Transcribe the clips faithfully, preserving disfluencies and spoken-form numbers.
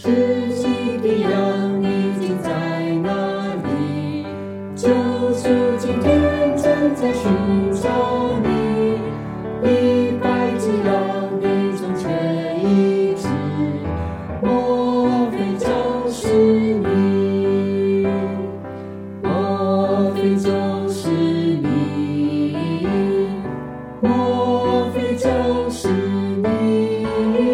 世纪的羊已经在哪里？救赎今天正在寻找你，一百只羊里中缺一只，莫非就是你？莫非就是你？莫非就是你？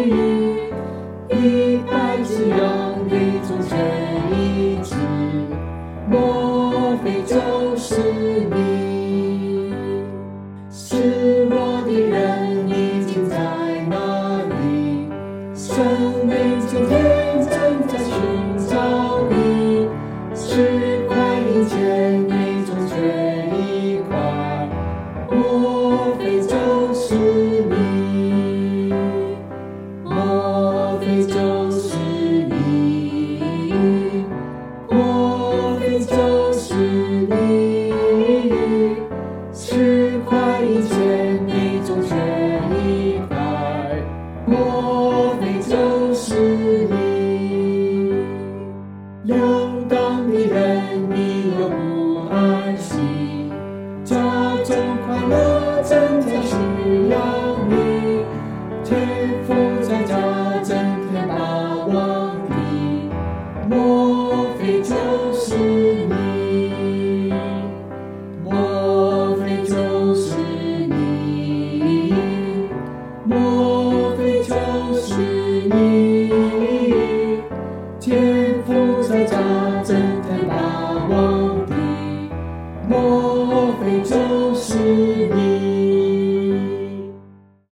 一百只羊里中缺一只，莫非就是你？失落的人已经在哪里？生命今天正在寻找你，十块银钱内中缺一块，莫非就是你？莫非就是你？莫非就是你？十块银钱内中缺一块，莫非就是你？流荡的人你若不安息，家中快乐整天需要你，天父在家整天把望你，莫非就是你？莫非就是你？莫非就是你？天父在家整天把望你，莫非就是